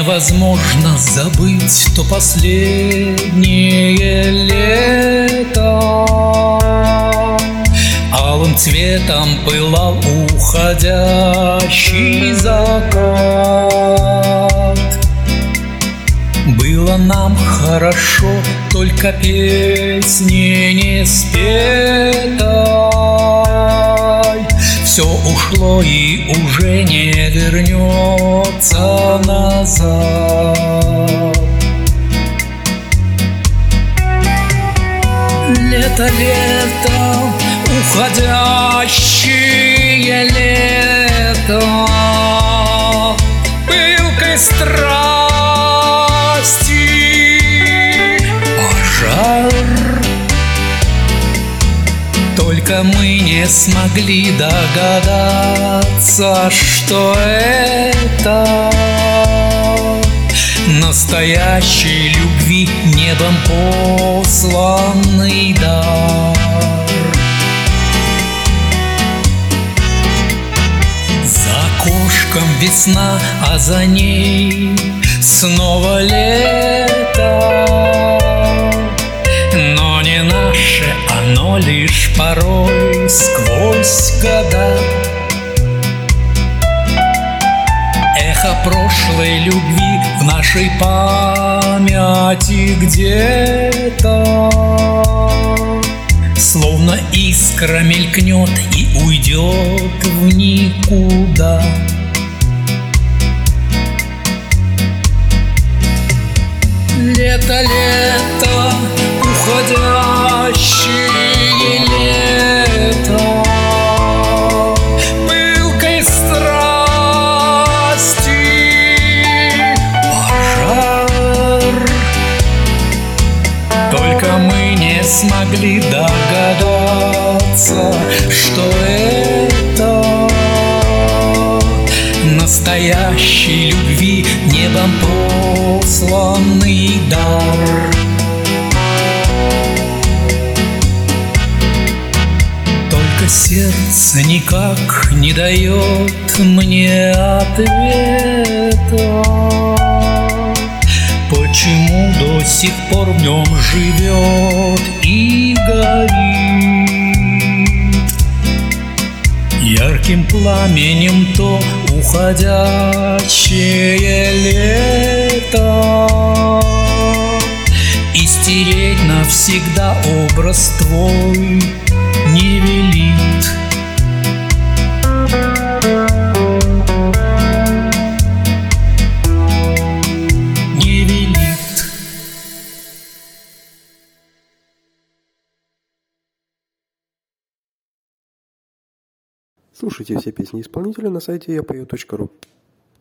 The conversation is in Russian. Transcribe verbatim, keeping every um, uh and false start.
невозможно забыть то последнее лето. Алым цветом пылал уходящий закат. Было нам хорошо, только песни не спетой. Все ушло и уже не вернется назад. Лето, лето, уходящее лето, пылкой страсти пожар. Только мы не смогли догадаться, что это настоящей любви небом посланный дар. За окошком весна, а за ней снова лето. Но не наше оно, лишь порой сквозь года. Эхо прошлой любви в нашей памяти где-то, словно искра мелькнет и уйдет в никуда. Лето, лето, уходящее лето, пылкой страсти пожар. Только мы не смогли догадаться, что это настоящей любви небом посланный дар. Только сердце никак не дает мне ответа, почему до сих пор в нем живет и горит ярким пламенем то уходящее лето. И стереть навсегда образ твой не велит. Не велит. Слушайте все песни исполнителя на сайте я пою точка ру.